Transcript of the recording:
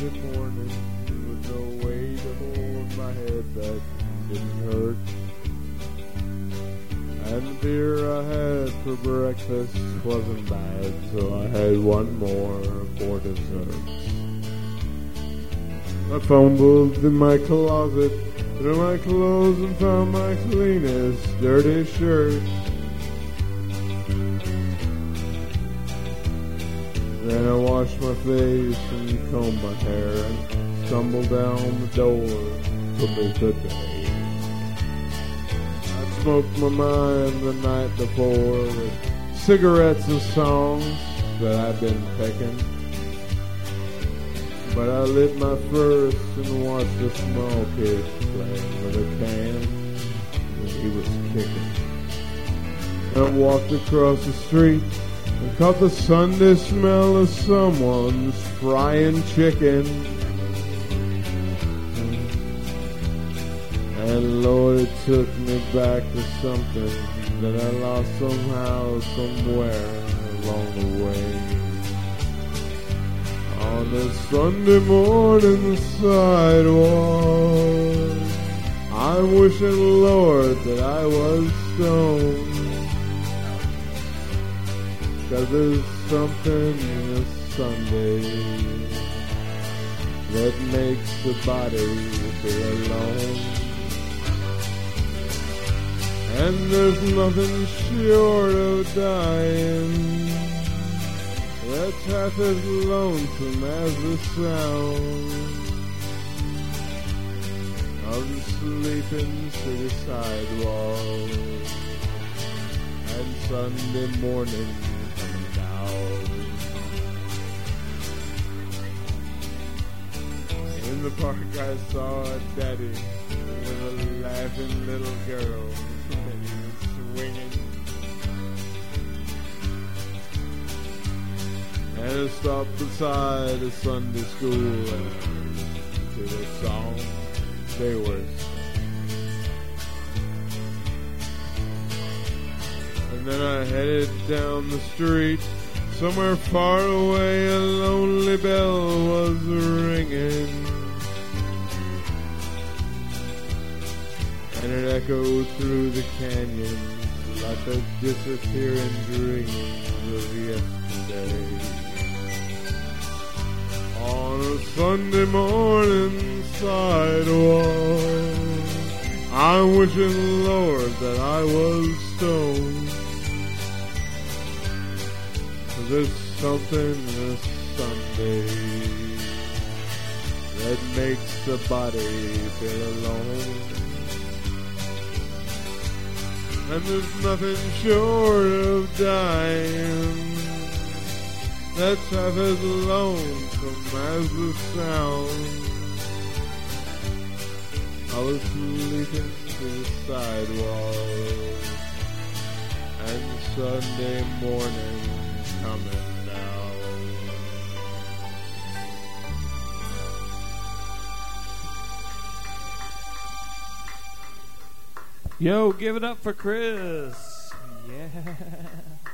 Sunday morning with no way to hold my head that didn't hurt. And the beer I had for breakfast wasn't bad, so I had one more for dessert. I fumbled in my closet through my clothes and found my cleanest dirty shirt. Then I washed my face and combed my hair and stumbled down the door to meet the day. I smoked my mind the night before with cigarettes and songs that I'd been picking. But I lit my first and watched a small kid playing with a can that he was kicking. I walked across the street and caught the Sunday smell of someone's frying chicken. And Lord, it took me back to something that I lost somehow, somewhere along the way. On a Sunday morning sidewalk, I'm wishing, Lord, that I was stoned. 'Cause there's something in a Sunday that makes the body feel alone. And there's nothing short of dying that's half as lonesome as the sound of the sleeping city sidewalk and Sunday morning coming down. In the park I saw a daddy with a laughing little girl and he was swinging. And I stopped beside a Sunday school and to the song they were singing. And then I headed down the street. Somewhere far away a lonely bell was ringing. And it echoed through the canyon like a disappearing dream of yesterday. On a Sunday morning sidewalk, I'm wishing, Lord, that I was stoned. 'Cause there's something in a Sunday that makes the body feel alone. And there's nothing short of dying that's half as lonesome as the sound I was sleeping to the sidewalk and Sunday morning coming down. Yo, give it up for Chris. Yeah.